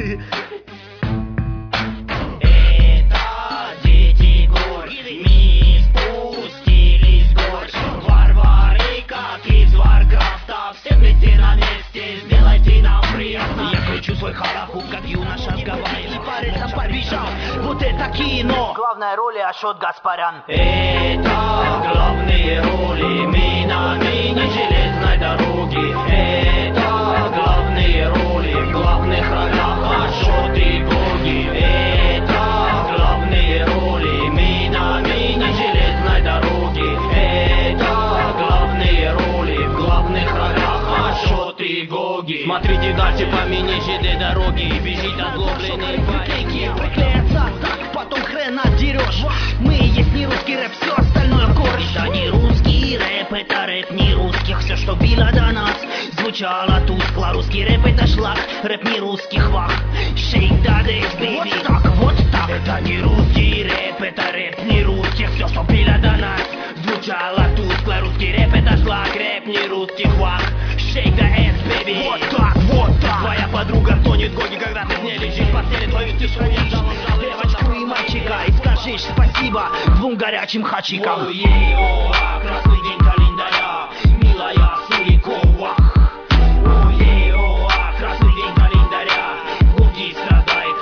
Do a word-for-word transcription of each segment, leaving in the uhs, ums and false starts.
дети гор, мы спустились с гор. Варвары, как из Варкрафта, все вместе на месте, сделайте нам приятно. Я кручу свой харахуп, как юноша с Гавайи, и по рельсам побежал, вот это кино. Главная роль Ашот Гаспарян. Это главные роли, мы на мини-железной дороге. Это главные роли, в главных ролях Ашот и Гоги. Это главные роли, мы на мини-железной дороге. Это главные роли, в главных ролях Ашот и Гоги. Смотрите дальше по мини-ЖД дороге, бежит озлобленный парень. Приклеятся, так потом хрен отдерешь. Мы есть не русский рэп, все остальное корж. Это не русский рэп, это рэп не русских. Все, что било до нас, звучало тускло. Русский рэп это шлак, рэп не русских вах. Shake that ass, baby. Вот так, вот так. Это не русский рэп, это рэп не русских. Все, что било до нас, звучало тускло. Русский рэп это шлак, рэп не русских вах. Shake the ass, baby. Вот так, вот так. Твоя подруга стонет Гоги, когда ты с ней лежишь в постели. Твою стишку девочку и мальчика, и скажешь спасибо двум горячим хачикам. О-е-о, красный день календаря, милая Сурикова. О-е-о, красный день календаря, Гоги страдает.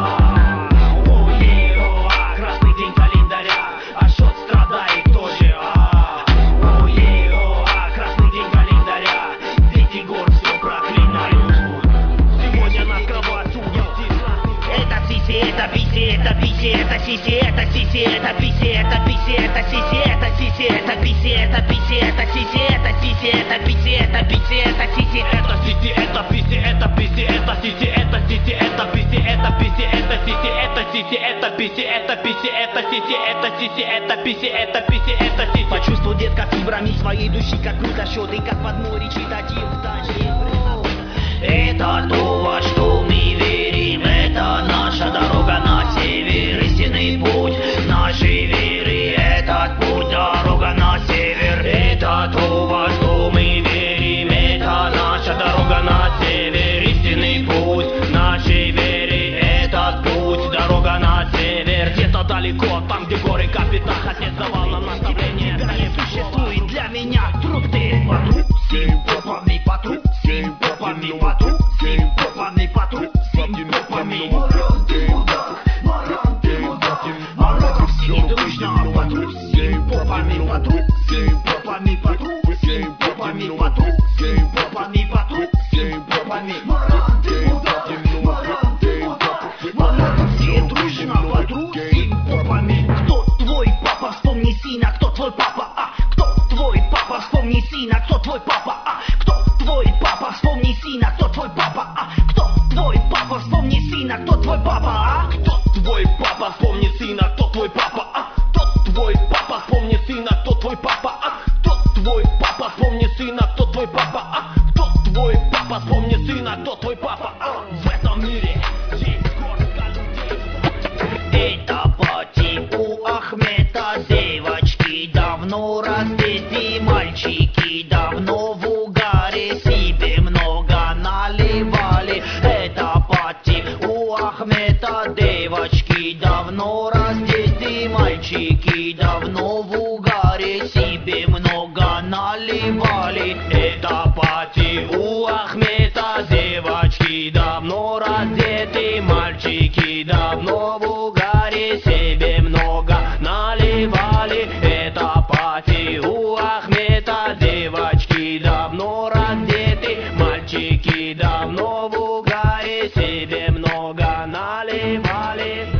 О-е-о, красный день календаря, Ашот страдает тоже. О-е-о, красный день календаря, дети гор все проклинают. Сегодня нас кровать судит. Это сиси, это биси, это биси, это сиси, это сиси, это биси, это биси, это сиси, это сиси, это биси, это биси, это сиси, это сиси, это биси, это биси, это сиси, это сиси, это биси, это биси, это сиси, это сиси, это биси, это биси, это сиси, это сиси, это биси, это биси, это сиси, это сиси, это биси, это биси, это сиси. Почувствуй, детка, фибрами своей души, как крутошет, и как в одной читать вдали. Это то, во что мы верим, это наша дорога на север, истинный путь нашей веры. Этот путь, дорога на север, это то, во что мы верим, это наша дорога на север, истинный путь нашей веры. Этот путь, дорога на север, где-то далеко, там, где горы Капитах, отец давал нам наставление. Тебя не существует для меня, труп ты по труп, семь попами по труп, семь попами по труп, семь попами по труп, семь попами. Маран ты мудак, маран ты мудак, маран все дружно по труп, семь попами по труп, семь попами по труп, семь попами по труп, семь попами по труп, семь попами. Маран ты мудак, маран ты мудак, маран все дружно по труп, семь попами. Кто твой папа, вспомни сына, кто твой папа, а? Кто твой папа, вспомни сына, кто твой папа, а? Кто твой папа, вспомни сына, кто твой папа, а? Кто твой папа, вспомни сына, кто твой папа, а? Кто твой папа, вспомни сына, кто твой папа, а? Кто твой папа, вспомни сына, кто твой папа, а? Кто твой папа, вспомни сына, кто твой папа, а? Кто твой папа, вспомни сына, кто твой папа, а? В этом мире есть горстка людей. Это по типу Ахмета, девочки давно раздеты, мальчики давно в угаре, себе много наливали. Это пати у Ахмета, девочки давно раздеты, мальчики давно в угаре, себе много наливали. Это пати у Ахмета, девочки давно раздеты, мальчики давно в угаре, себе много наливали. Это пати у Ахмета, девочки давно раздеты, мальчики давно в угаре, себе много наливали.